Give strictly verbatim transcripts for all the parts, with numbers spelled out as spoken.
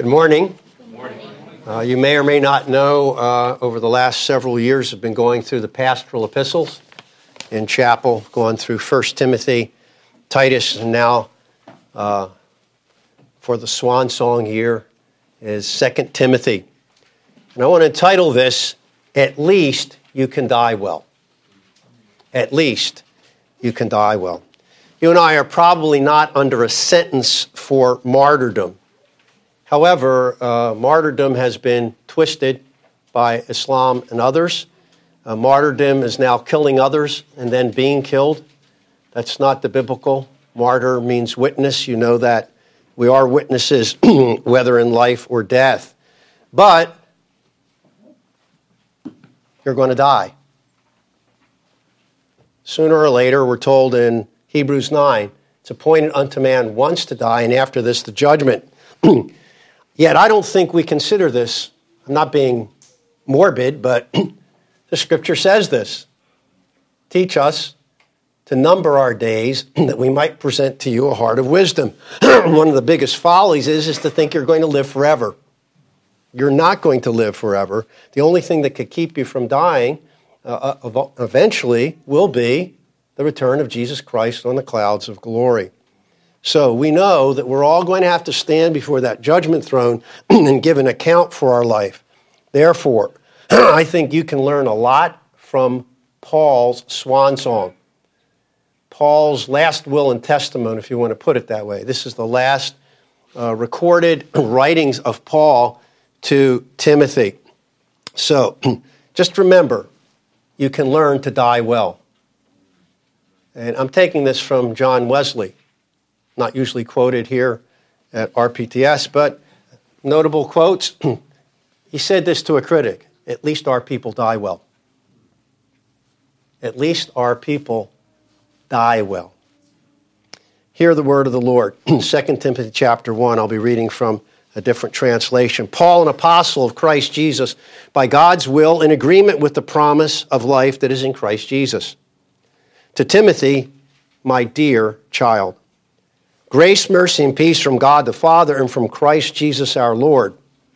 Good morning. Good morning. Uh, you may or may not know, uh, over the last several years, I've been going through the pastoral epistles in chapel, going through First Timothy, Titus, and now uh, for the swan song here is Second Timothy. And I want to entitle this, At Least You Can Die Well. At least you can die well. You and I are probably not under a sentence for martyrdom. However, uh, martyrdom has been twisted by Islam and others. Uh, martyrdom is now killing others and then being killed. That's not the biblical. Martyr means witness. You know that we are witnesses, whether in life or death. But you're going to die. Sooner or later, we're told in Hebrews nine, it's appointed unto man once to die, and after this, the judgment. Yet I don't think we consider this. I'm not being morbid, but the Scripture says this. Teach us to number our days that we might present to you a heart of wisdom. One of the biggest follies is, is to think you're going to live forever. You're not going to live forever. The only thing that could keep you from dying uh, eventually will be the return of Jesus Christ on the clouds of glory. So we know that we're all going to have to stand before that judgment throne and give an account for our life. Therefore, I think you can learn a lot from Paul's swan song. Paul's last will and testament, if you want to put it that way. This is the last uh, recorded writings of Paul to Timothy. So just remember, you can learn to die well. And I'm taking this from John Wesley. Not usually quoted here at R P T S, but notable quotes. He said this to a critic, at least our people die well. At least our people die well. Hear the word of the Lord. Second Timothy chapter one, I'll be reading from a different translation. Paul, an apostle of Christ Jesus, by God's will, in agreement with the promise of life that is in Christ Jesus. To Timothy, my dear child, grace, mercy, and peace from God the Father and from Christ Jesus our Lord.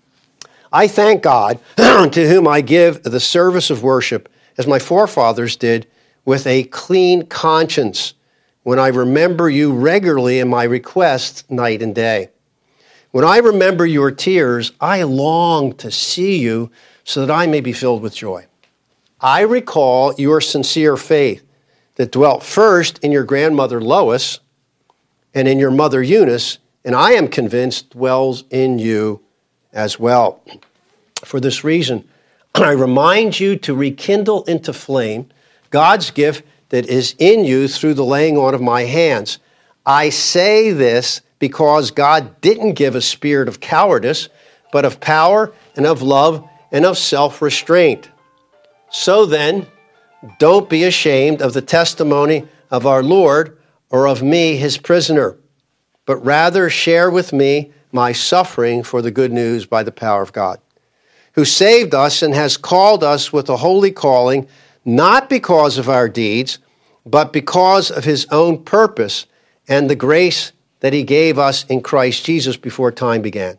I thank God, to whom I give the service of worship, as my forefathers did, with a clean conscience, when I remember you regularly in my requests night and day. When I remember your tears, I long to see you so that I may be filled with joy. I recall your sincere faith that dwelt first in your grandmother Lois and in your mother Eunice, and I am convinced dwells in you as well. For this reason, I remind you to rekindle into flame God's gift that is in you through the laying on of my hands. I say this because God didn't give a spirit of cowardice, but of power and of love and of self-restraint. So then, don't be ashamed of the testimony of our Lord or of me, his prisoner, but rather share with me my suffering for the good news by the power of God, who saved us and has called us with a holy calling, not because of our deeds, but because of his own purpose and the grace that he gave us in Christ Jesus before time began.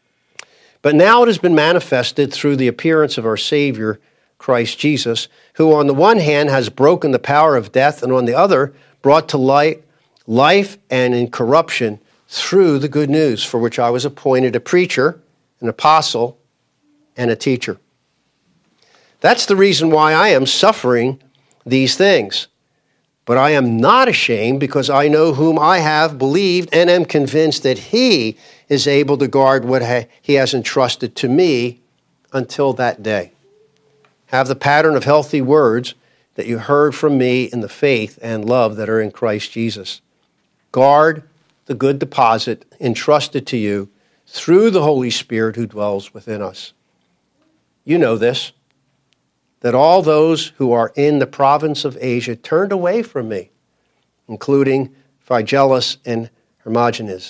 But now it has been manifested through the appearance of our Savior, Christ Jesus, who on the one hand has broken the power of death and on the other brought to light life and incorruption through the good news, for which I was appointed a preacher, an apostle, and a teacher. That's the reason why I am suffering these things. But I am not ashamed, because I know whom I have believed and am convinced that he is able to guard what he has entrusted to me until that day. Have the pattern of healthy words that you heard from me in the faith and love that are in Christ Jesus. Guard the good deposit entrusted to you through the Holy Spirit who dwells within us. You know this, that all those who are in the province of Asia turned away from me, including Phygellus and Hermogenes.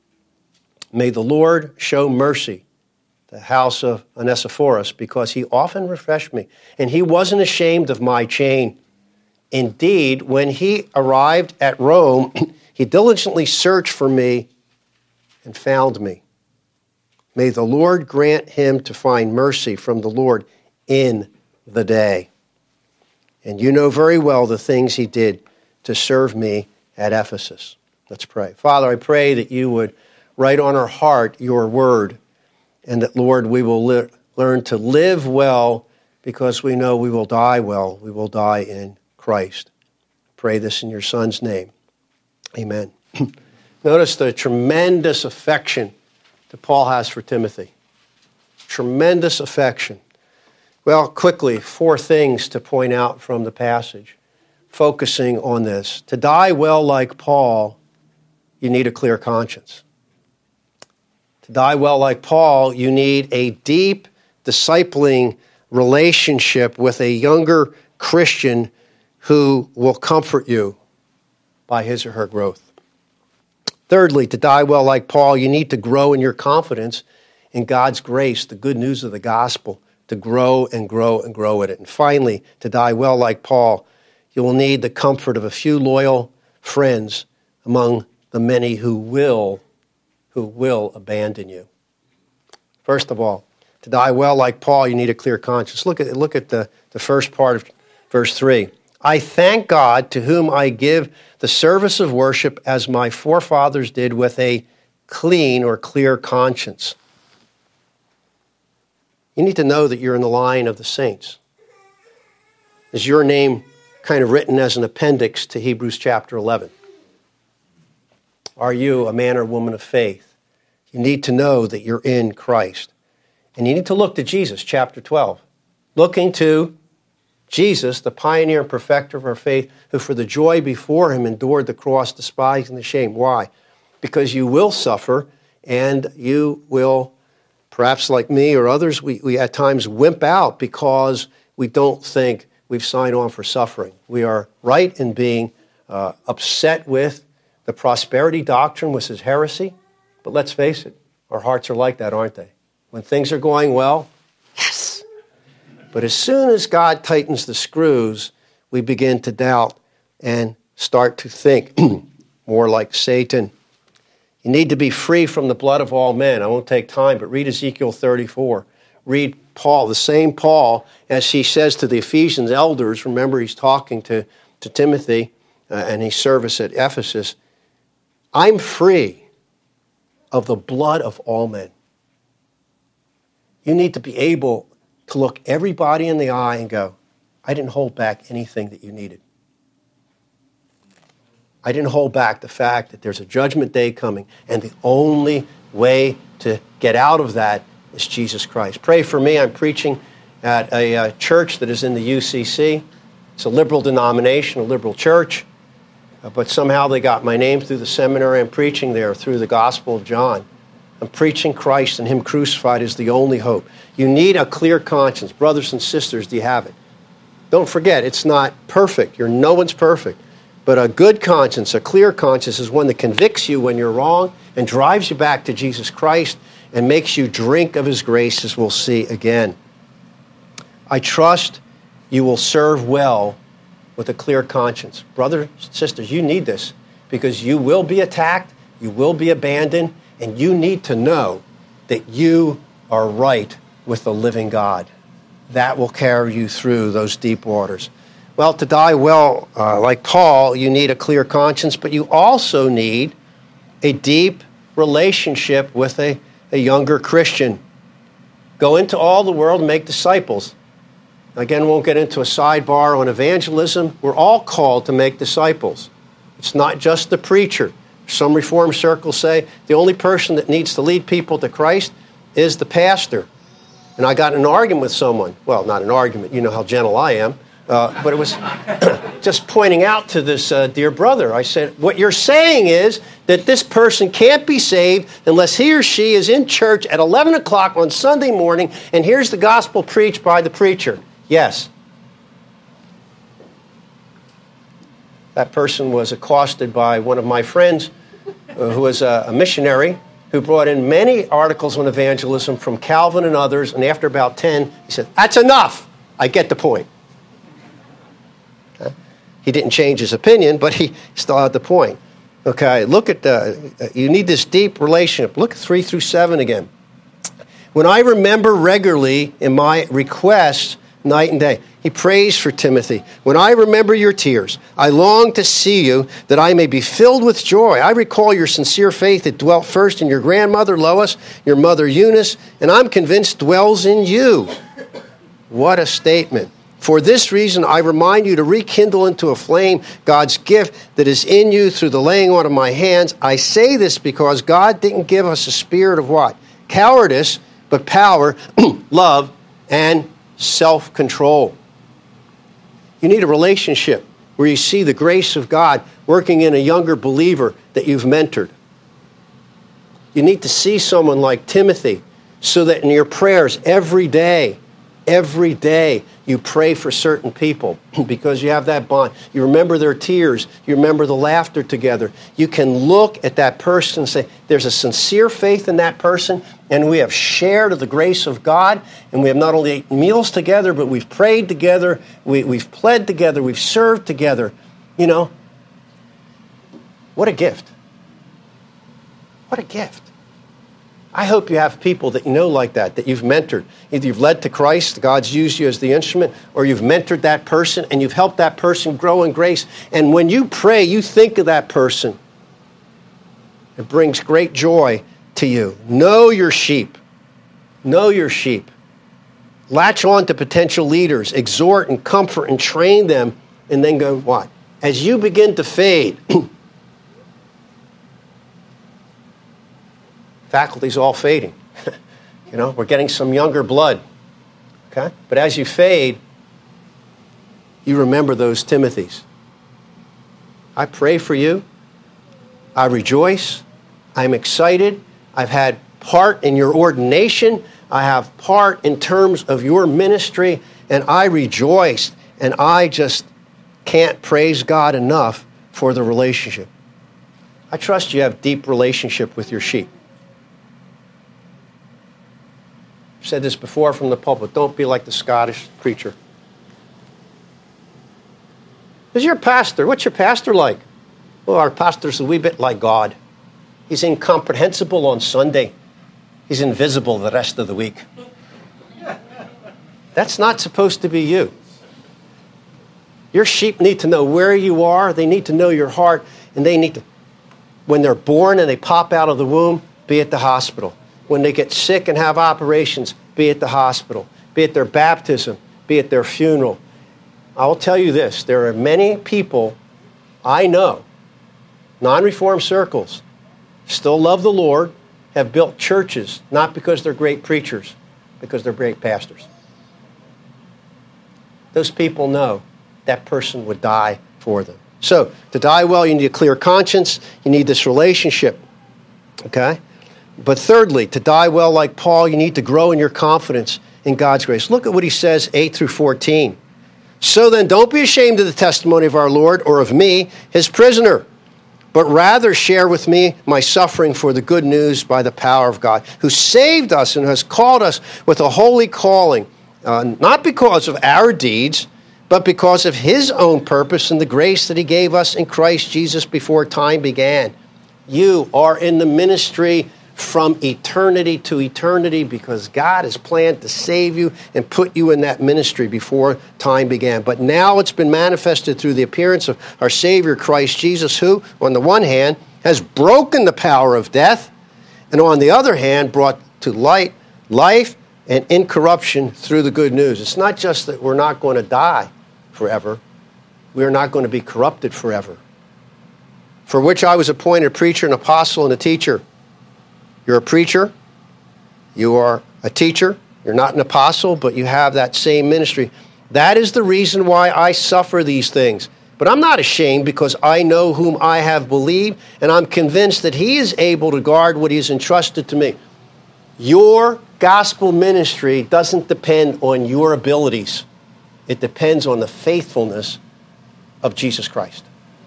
May the Lord show mercy to the house of Onesiphorus, because he often refreshed me, and he wasn't ashamed of my chain. Indeed, when he arrived at Rome, he diligently searched for me and found me. May the Lord grant him to find mercy from the Lord in the day. And you know very well the things he did to serve me at Ephesus. Let's pray. Father, I pray that you would write on our heart your word, and that, Lord, we will li- learn to live well because we know we will die well. We will die in Christ. Pray this in your Son's name. Amen. Notice the tremendous affection that Paul has for Timothy. Tremendous affection. Well, quickly, four things to point out from the passage, focusing on this. To die well like Paul, you need a clear conscience. To die well like Paul, you need a deep, discipling relationship with a younger Christian who will comfort you by his or her growth. Thirdly, to die well like Paul, you need to grow in your confidence in God's grace, the good news of the gospel, to grow and grow and grow at it. And finally, to die well like Paul, you will need the comfort of a few loyal friends among the many who will, who will abandon you. First of all, to die well like Paul, you need a clear conscience. Look at, look at the, the first part of verse three. I thank God to whom I give the service of worship as my forefathers did with a clean or clear conscience. You need to know that you're in the line of the saints. Is your name kind of written as an appendix to Hebrews chapter eleven? Are you a man or woman of faith? You need to know that you're in Christ. And you need to look to Jesus, chapter twelve. Looking to Jesus, the pioneer and perfecter of our faith, who for the joy before him endured the cross, despising the shame. Why? Because you will suffer, and you will, perhaps like me or others, we, we at times wimp out because we don't think we've signed on for suffering. We are right in being uh, upset with the prosperity doctrine, which is heresy. But let's face it, our hearts are like that, aren't they? When things are going well, yes. But as soon as God tightens the screws, we begin to doubt and start to think more like Satan. You need to be free from the blood of all men. I won't take time, but read Ezekiel thirty-four. Read Paul, the same Paul, as he says to the Ephesians elders. Remember, he's talking to, to Timothy uh, and his service at Ephesus. I'm free of the blood of all men. You need to be able to look everybody in the eye and go, I didn't hold back anything that you needed. I didn't hold back the fact that there's a judgment day coming, and the only way to get out of that is Jesus Christ. Pray for me. I'm preaching at a uh, church that is in the U C C. It's a liberal denomination, a liberal church, uh, but somehow they got my name through the seminary. I'm preaching there through the Gospel of John. I'm preaching Christ and him crucified is the only hope. You need a clear conscience. Brothers and sisters, do you have it? Don't forget, it's not perfect. You're, no one's perfect. But a good conscience, a clear conscience, is one that convicts you when you're wrong and drives you back to Jesus Christ and makes you drink of his grace, as we'll see again. I trust you will serve well with a clear conscience. Brothers and sisters, you need this because you will be attacked, you will be abandoned, and you need to know that you are right with the living God. That will carry you through those deep waters. Well, to die well, uh, like Paul, you need a clear conscience, but you also need a deep relationship with a, a younger Christian. Go into all the world and make disciples. Again, won't get into a sidebar on evangelism. We're all called to make disciples. It's not just the preacher. Some Reformed circles say the only person that needs to lead people to Christ is the pastor. And I got in an argument with someone. Well, not an argument. You know how gentle I am. Uh, but it was just pointing out to this uh, dear brother. I said, what you're saying is that this person can't be saved unless he or she is in church at eleven o'clock on Sunday morning and hears the gospel preached by the preacher. Yes. That person was accosted by one of my friends uh, who was a, a missionary who brought in many articles on evangelism from Calvin and others, and after about ten, he said, that's enough. I get the point. Okay? He didn't change his opinion, but he still had the point. Okay, look at, uh, you need this deep relationship. Look at three through seven again. When I remember regularly in my requests night and day. He prays for Timothy. When I remember your tears, I long to see you that I may be filled with joy. I recall your sincere faith that dwelt first in your grandmother Lois, your mother Eunice, and I'm convinced dwells in you. What a statement. For this reason, I remind you to rekindle into a flame God's gift that is in you through the laying on of my hands. I say this because God didn't give us a spirit of what? Cowardice, but power, love, and self-control. You need a relationship where you see the grace of God working in a younger believer that you've mentored. You need to see someone like Timothy so that in your prayers every day, every day, you pray for certain people because you have that bond. You remember their tears. You remember the laughter together. You can look at that person and say, there's a sincere faith in that person, and we have shared of the grace of God, and we have not only eaten meals together, but we've prayed together, we, we've pled together, we've served together. You know, what a gift. What a gift. I hope you have people that you know like that, that you've mentored. Either you've led to Christ, God's used you as the instrument, or you've mentored that person and you've helped that person grow in grace. And when you pray, you think of that person. It brings great joy to you. Know your sheep. Know your sheep. Latch on to potential leaders. Exhort and comfort and train them. And then go what? As you begin to fade, faculty's all fading. You know, we're getting some younger blood. Okay? But as you fade, you remember those Timothys. I pray for you. I rejoice. I'm excited. I've had part in your ordination. I have part in terms of your ministry. And I rejoice. And I just can't praise God enough for the relationship. I trust you have deep relationship with your sheep. I've said this before from the pulpit. Don't be like the Scottish preacher. Who's your pastor? What's your pastor like? Well, our pastor's a wee bit like God. He's incomprehensible on Sunday. He's invisible the rest of the week. That's not supposed to be you. Your sheep need to know where you are. They need to know your heart. And they need to, when they're born and they pop out of the womb, be at the hospital. When they get sick and have operations, be at the hospital. Be at their baptism. Be at their funeral. I'll tell you this. There are many people I know, non-reformed circles, still love the Lord, have built churches, not because they're great preachers, because they're great pastors. Those people know that person would die for them. So, to die well, you need a clear conscience. You need this relationship. Okay? But thirdly, to die well like Paul, you need to grow in your confidence in God's grace. Look at what he says, eight through fourteen. So then, don't be ashamed of the testimony of our Lord or of me, his prisoner, but rather share with me my suffering for the good news by the power of God, who saved us and has called us with a holy calling, uh, not because of our deeds, but because of his own purpose and the grace that he gave us in Christ Jesus before time began. You are in the ministry from eternity to eternity because God has planned to save you and put you in that ministry before time began. But now it's been manifested through the appearance of our Savior Christ Jesus, who, on the one hand, has broken the power of death, and on the other hand, brought to light life and incorruption through the good news. It's not just that we're not going to die forever. We are not going to be corrupted forever. For which I was appointed a preacher, an apostle, and a teacher. You're a preacher. You are a teacher. You're not an apostle, but you have that same ministry. That is the reason why I suffer these things. But I'm not ashamed because I know whom I have believed, and I'm convinced that he is able to guard what he has entrusted to me. Your gospel ministry doesn't depend on your abilities. It depends on the faithfulness of Jesus Christ.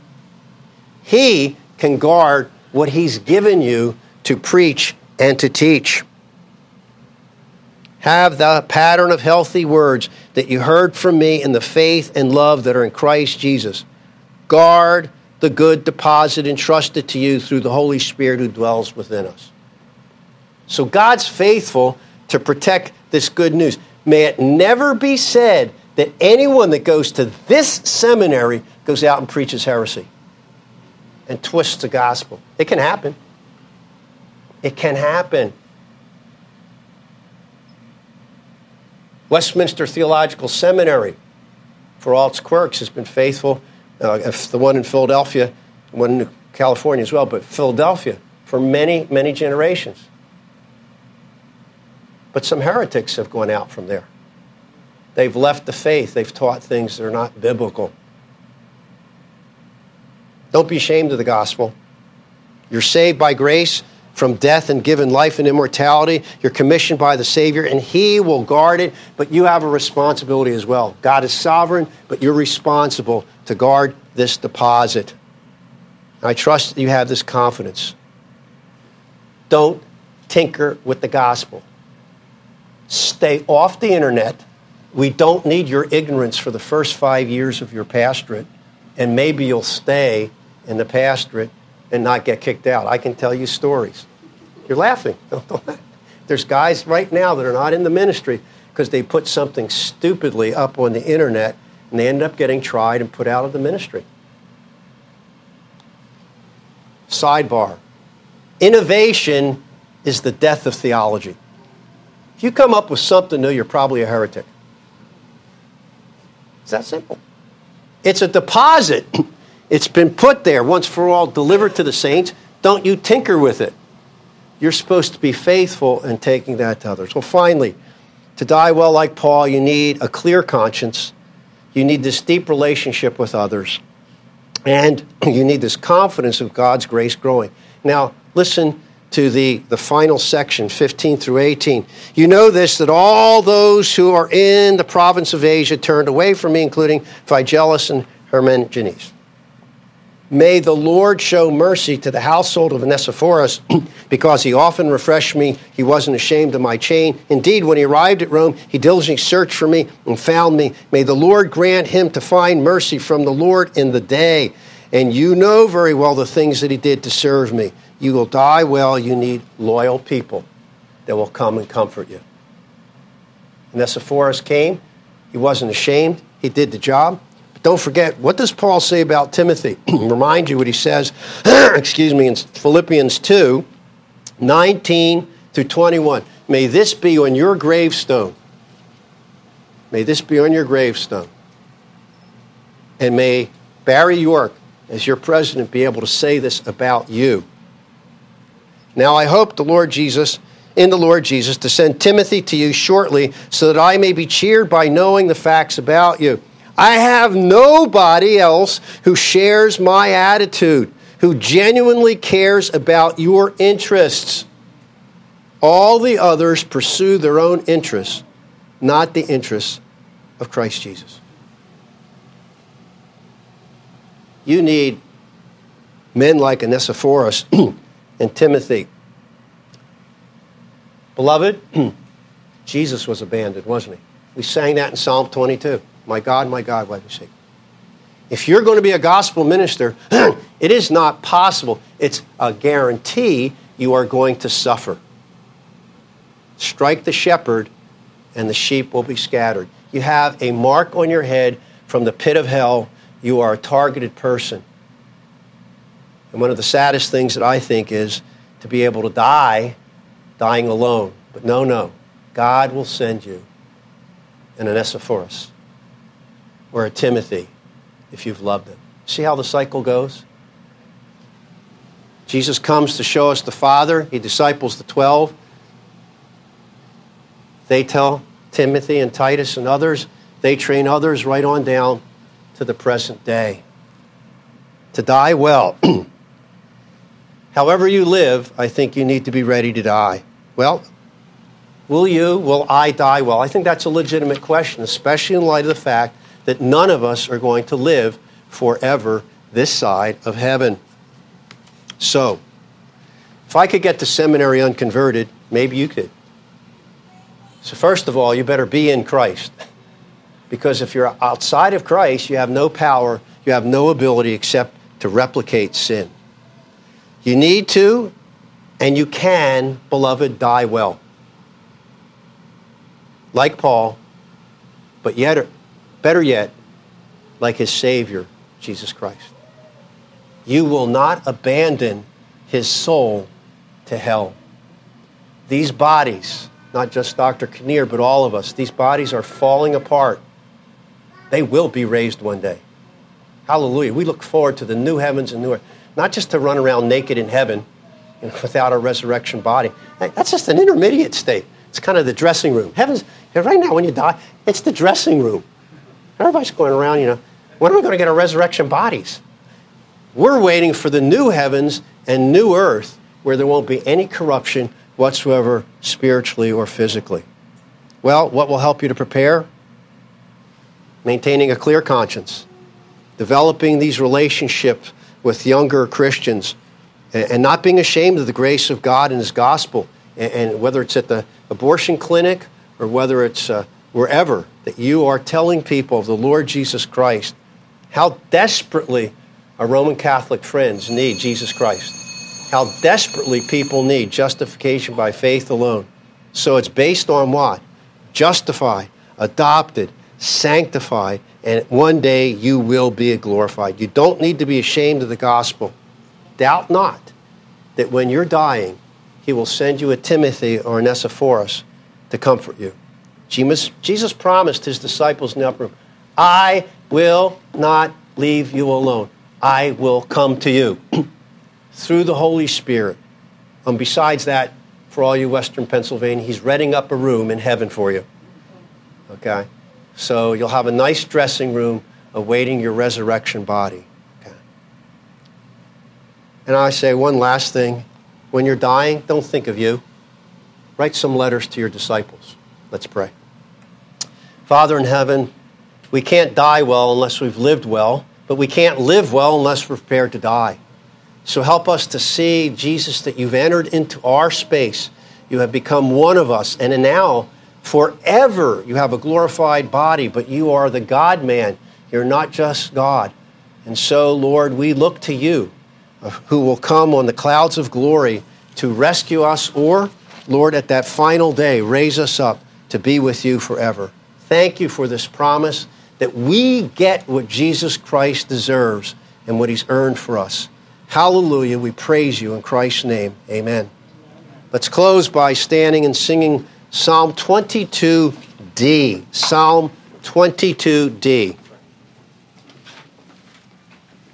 He can guard what he's given you to preach and to teach. Have the pattern of healthy words that you heard from me in the faith and love that are in Christ Jesus. Guard the good deposit entrusted to you through the Holy Spirit who dwells within us. So God's faithful to protect this good news. May it never be said that anyone that goes to this seminary goes out and preaches heresy and twists the gospel. It can happen. It can happen. Westminster Theological Seminary, for all its quirks, has been faithful. Uh, the one in Philadelphia, one in California as well, but Philadelphia for many, many generations. But some heretics have gone out from there. They've left the faith. They've taught things that are not biblical. Don't be ashamed of the gospel. You're saved by grace from death and given life and immortality. You're commissioned by the Savior, and He will guard it, but you have a responsibility as well. God is sovereign, but you're responsible to guard this deposit. I trust that you have this confidence. Don't tinker with the gospel. Stay off the internet. We don't need your ignorance for the first five years of your pastorate, and maybe you'll stay in the pastorate and not get kicked out. I can tell you stories. You're laughing. There's guys right now that are not in the ministry because they put something stupidly up on the internet and they end up getting tried and put out of the ministry. Sidebar. Innovation is the death of theology. If you come up with something new, you're probably a heretic. It's that simple. It's a deposit. It's been put there once for all, delivered to the saints. Don't you tinker with it. You're supposed to be faithful in taking that to others. Well, finally, to die well like Paul, you need a clear conscience. You need this deep relationship with others. And you need this confidence of God's grace growing. Now, listen to the, the final section, fifteen through eighteen. You know this, that all those who are in the province of Asia turned away from me, including Phygellus and Hermogenes. May the Lord show mercy to the household of Onesiphorus, because he often refreshed me. He wasn't ashamed of my chain. Indeed, when he arrived at Rome, he diligently searched for me and found me. May the Lord grant him to find mercy from the Lord in the day. And you know very well the things that he did to serve me. You will die well. You need loyal people that will come and comfort you. Onesiphorus came. He wasn't ashamed. He did the job. But don't forget, what does Paul say about Timothy? Remind you what he says, excuse me, in Philippians two, nineteen through twenty-one. May this be on your gravestone. May this be on your gravestone. And may Barry York, as your president, be able to say this about you. Now I hope the Lord Jesus, in the Lord Jesus, to send Timothy to you shortly, so that I may be cheered by knowing the facts about you. I have nobody else who shares my attitude, who genuinely cares about your interests. All the others pursue their own interests, not the interests of Christ Jesus. You need men like Onesiphorus and Timothy. Beloved, Jesus was abandoned, wasn't he? We sang that in Psalm twenty-two. My God, my God, why do you seek? If you're going to be a gospel minister, it is not possible. It's a guarantee you are going to suffer. Strike the shepherd, and the sheep will be scattered. You have a mark on your head from the pit of hell. You are a targeted person. And one of the saddest things that I think is to be able to die, dying alone. But no, no. God will send you an Onesiphorus or a Timothy if you've loved him. See how the cycle goes? Jesus comes to show us the Father. He disciples the twelve. They tell Timothy and Titus and others. They train others right on down to the present day. To die well. However you live, I think you need to be ready to die. Well, will you, will I die well? I think that's a legitimate question, especially in light of the fact that none of us are going to live forever this side of heaven. So, if I could get to seminary unconverted, maybe you could. So first of all, you better be in Christ. Because if you're outside of Christ, you have no power, you have no ability except to replicate sin. You need to, and you can, beloved, die well. like Paul, but yet, better yet, like his Savior, Jesus Christ. You will not abandon his soul to hell. These bodies, not just Doctor Kinnear, but all of us, these bodies are falling apart. They will be raised one day. Hallelujah. We look forward to the new heavens and new earth, not just to run around naked in heaven and without a resurrection body. That's just an intermediate state. It's kind of the dressing room. Heaven's, right now when you die, it's the dressing room. Everybody's going around, you know, when are we going to get our resurrection bodies? We're waiting for the new heavens and new earth where there won't be any corruption whatsoever, spiritually or physically. Well, what will help you to prepare? Maintaining a clear conscience, developing these relationships with younger Christians, and not being ashamed of the grace of God and his gospel. And whether it's at the abortion clinic or whether it's uh, wherever, that you are telling people of the Lord Jesus Christ, how desperately our Roman Catholic friends need Jesus Christ. How desperately people need justification by faith alone. So it's based on what? Justified, adopted, sanctified, and one day you will be glorified. You don't need to be ashamed of the gospel. Doubt not that when you're dying, he will send you a Timothy or an Onesiphorus to comfort you. Jesus, Jesus promised his disciples in the upper room, I will not leave you alone. I will come to you through the Holy Spirit. And besides that, for all you Western Pennsylvania, he's renting up a room in heaven for you. Okay? So you'll have a nice dressing room awaiting your resurrection body. Okay? And I say one last thing. When you're dying, don't think of you. Write some letters to your disciples. Let's pray. Father in heaven, we can't die well unless we've lived well, but we can't live well unless we're prepared to die. So help us to see, Jesus, that you've entered into our space. You have become one of us, and now, forever, you have a glorified body, but you are the God-man. You're not just God. And so, Lord, we look to you, who will come on the clouds of glory to rescue us, or, Lord, at that final day, raise us up to be with you forever. Thank you for this promise that we get what Jesus Christ deserves and what he's earned for us. Hallelujah. We praise you in Christ's name. Amen. Let's close by standing and singing Psalm twenty-two D. Psalm twenty-two D.